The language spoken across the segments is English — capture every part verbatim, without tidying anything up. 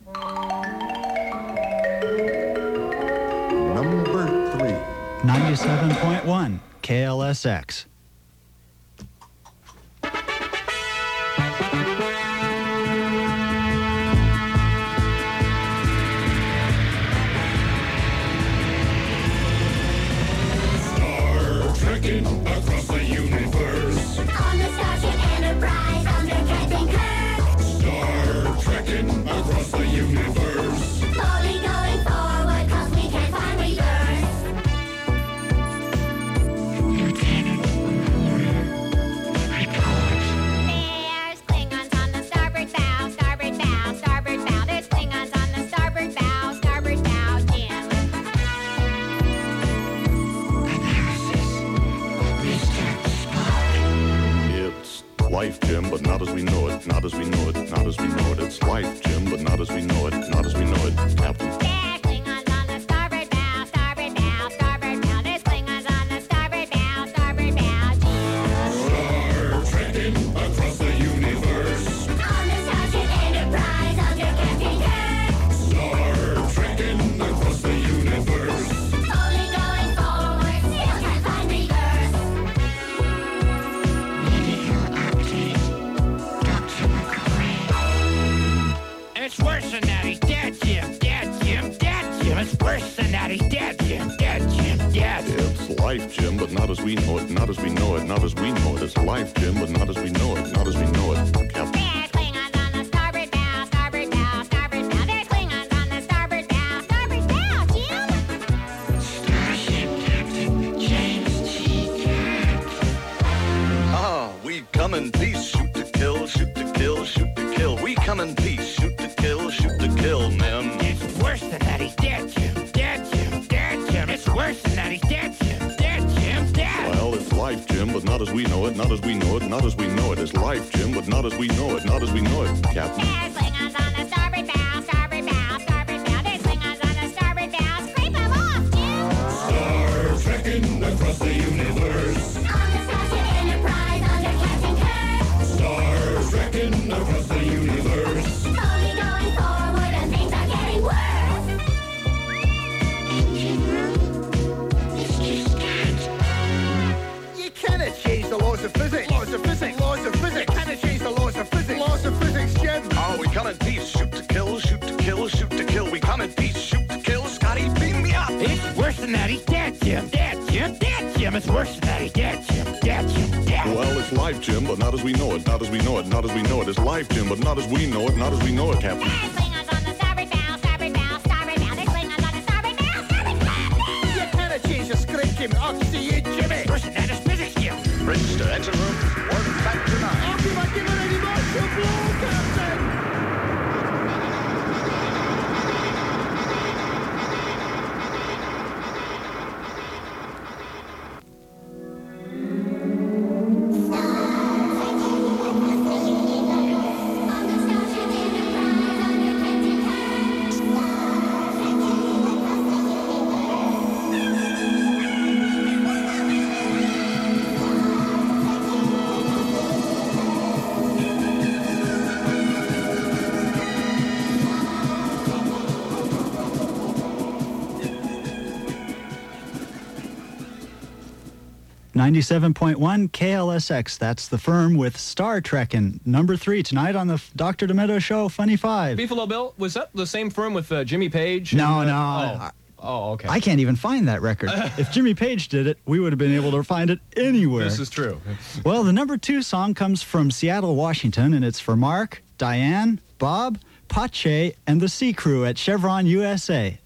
Number three. ninety-seven point one K L S X. Across the universe. On the Starship Enterprise under Captain Kirk. Star trekking across the universe. Slowly going forward cause we can't find reverse. There's Klingons on the starboard bow, starboard bow, starboard bow. There's Klingons on the starboard bow, starboard bow, Jim. Life, Jim, but not as we know it, not as we know it, not as we know it. It's life, Jim, but not as we know it, not as we know it, Captain. There's Klingons on the starboard bow, starboard bow, starboard bow. There's Klingons on the starboard bow, starboard bow, Jim. Star trekking across the universe. On the Starship Enterprise under Captain Kirk. Star trekking across the universe. Slowly going forward, still can't find reverse. It's worse than that. He's dead, Jim. Dead, Jim. Dead, Jim. It's worse than that. He's dead, Jim. Dead, Jim. Dead. It's life, Jim, but not as we know it, not as we know it, not as we know it. It's life, Jim, but not as we know it, not as we know it, Captain. There's Klingons on the starboard bow, starboard bow, starboard bow. There's Klingons on the starboard bow, starboard bow, Jim. Starship Captain James T. Kirk. Ah, we come in peace, shoot to kill, shoot to kill, shoot to kill. We come in peace, shoot to kill, shoot to kill, men. It's worse than that. He's dead, Jim. Dead, Jim. Dead, Jim. It's worse than that. He's dead, Jim. Dead, Jim. Dead. Well, it's life, Jim, but not as we know it, not as we know it, not as we know it. It's life, Jim, but not as we know it, not as we know it, Captain. There's Klingons on the starboard bow, starboard bow, starboard bow. There's Klingons on the starboard bow. Scrape them off, Jim. Star trekking across the universe. On the Starship Enterprise under Captain Kirk. Star trekking across the universe. Slowly going forward and things are getting worse. Engine room. It's just that. You cannot change the laws of physics. Laws of physics. Laws of physics. You cannot change the laws of physics. Laws of physics, Jim. Ah, we come in peace, shoot to kill, shoot to kill, shoot to kill. We come in peace, shoot to kill. Scotty, beam me up. It's worse than that. He's dead, Jim. Dead, Jim. Dead, Jim. It's worse than that. He's dead, Jim. Dead, Jim. Dead. Well, it's life, Jim, but not as we know it, not as we know it, not as we know it. It's life, Jim, but not as we know it, not as we know it, Captain. There's Klingons on the starboard bow, starboard bow, starboard bow. There's Klingons on the starboard bow, starboard bow. You cannot change the script, Jim. I'll see you, Jimmy. It's worse than that. It's physics, Jim. Bridge to engine room, warp back to nine. I'll be not giving any more to blow, Captain. ninety-seven point one K L S X. That's the firm with Star Trekkin'. Number three tonight on the Doctor Demento Show, Funny Five. Beefalo Bill, was that the same firm with uh, Jimmy Page? No, and, no. uh, Oh. oh, okay. I can't even find that record. If Jimmy Page did it, we would have been able to find it anywhere. This is true. Well, the number two song comes from Seattle, Washington, and it's for Mark, Diane, Bob, Pache, and the Sea Crew at Chevron U S A.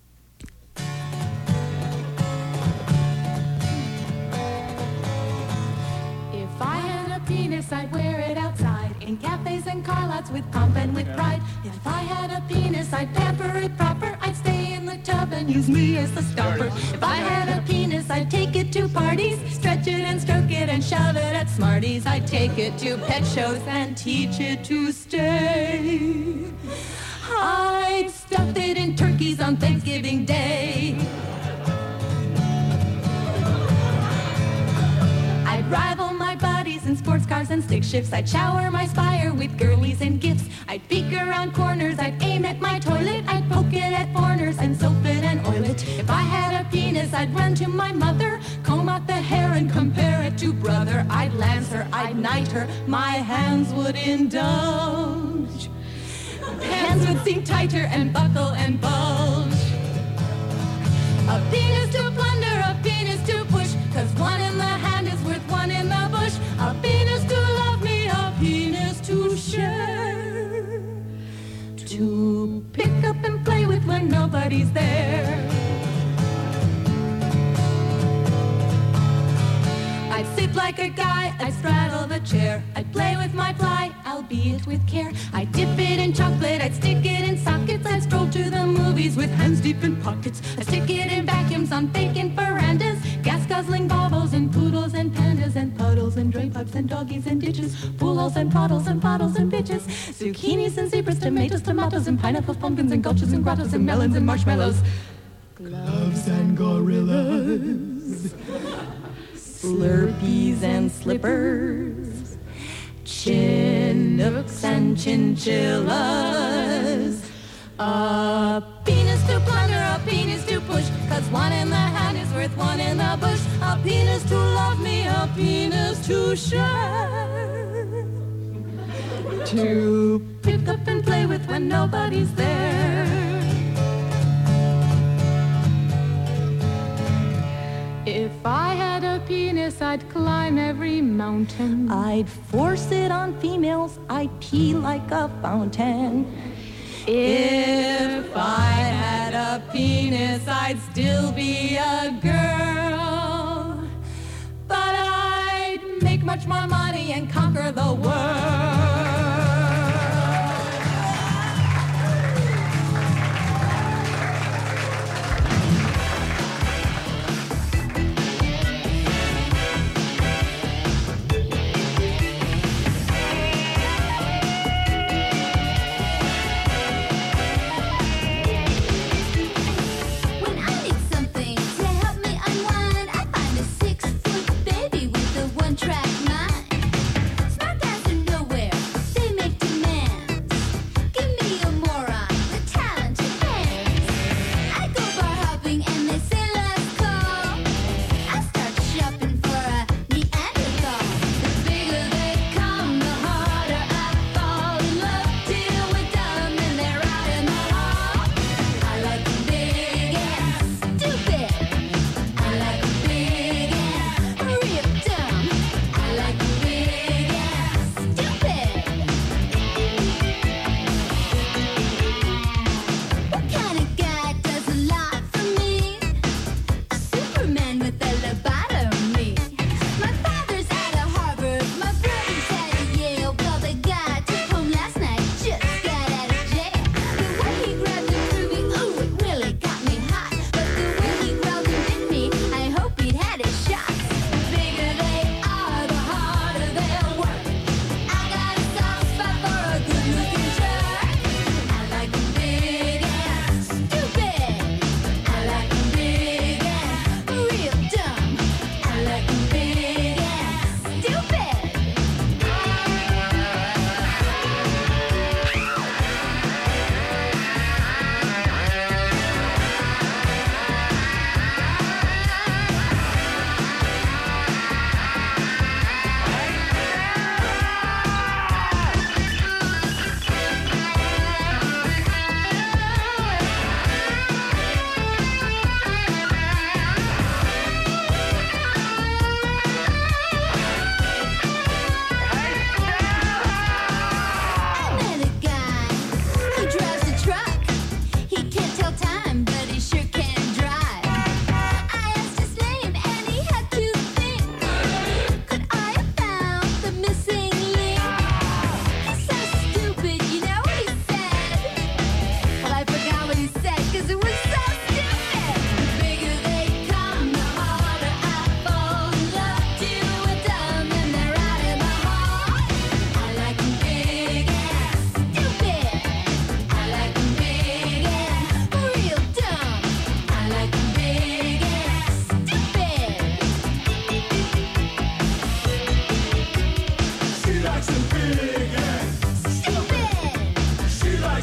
If I had a penis, I'd wear it outside in cafes and car lots with pomp and with pride. If I had a penis, I'd pamper it proper. I'd stay in the tub and use me as the stopper. If I had a penis, I'd take it to parties, stretch it and stroke it and shove it at Smarties. I'd take it to pet shows and teach it to stay. I'd stuff it in turkeys on Thanksgiving Day. I'd rival my buddies in sports car cars and stick shifts. I'd shower my spire with girlies and gifts. I'd peek around corners, I'd aim at my toilet. I'd poke it at foreigners and soap it and oil it. If I had a penis, I'd run to my mother, comb out the hair and compare it to brother. I'd lance her, I'd knight her, my hands would indulge. Hands would seem tighter and buckle and bulge. A penis to plunder, a penis to push, 'cause one in the hand is worth one in the bush. A penis to love me, a penis to share. To pick up and play with when nobody's there. I'd sit like a guy, I'd straddle the chair. I'd play with my fly, albeit with care. I'd dip it in chocolate, I'd stick it in sockets. I'd stroll to the movies with hands deep in pockets. I'd stick it in vacuums on vacant verandas. Gas-guzzling baubles and poodles and pandas and puddles and drain pipes and doggies and ditches. Pools and puddles and bottles and bitches. Zucchinis and zebras, tomatoes, tomatoes and pineapples, pumpkins and gulches and grottos and melons and marshmallows. Gloves and gorillas. Slurpees and slippers, Chinooks and chinchillas. A penis to plunder, a penis to push, 'cause one in the hand is worth one in the bush. A penis to love me, a penis to share. To pick up and play with when nobody's there. If I had a penis, I'd climb every mountain. I'd force it on females, I'd pee like a fountain. If I had a penis, I'd still be a girl. But I'd make much more money and conquer the world. Track mind. Smart guys are nowhere.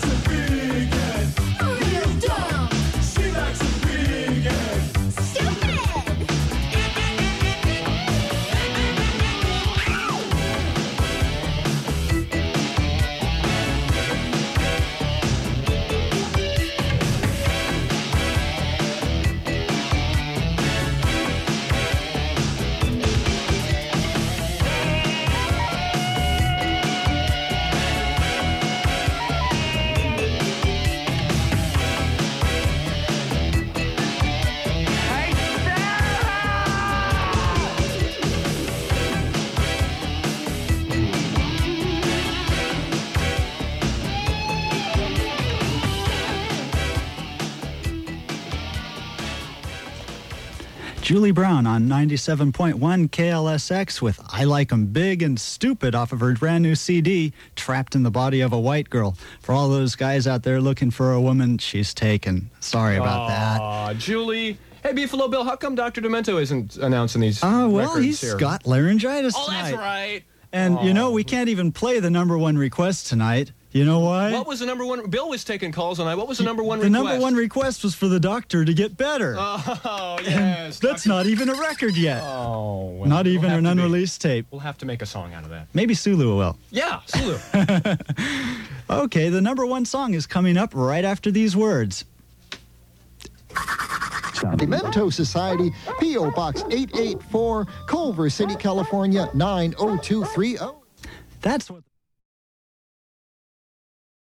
Julie Brown on ninety-seven point one K L S X with I Like 'Em Big and Stupid off of her brand new C D, Trapped in the Body of a White Girl. For all those guys out there looking for a woman, she's taken. Sorry about that. Aw, Julie. Hey, Beefalo Bill, how come Doctor Demento isn't announcing these Oh, well, records he's here? got laryngitis Oh, tonight. that's right. And, you know, Oh. we can't even play the number one request tonight. You know why? What was the number one? Bill was taking calls tonight. What was the number one the request? number one request was for the doctor to get better. Oh, yes. That's Doctor not even a record yet. Oh, well, Not even we'll have an to make- unreleased tape. We'll have to make a song out of that. Maybe Sulu will. Yeah, Sulu. Okay, the number one song is coming up right after these words. Demento Society, P O Box eight eight four, Culver City, California nine oh two three oh. That's what...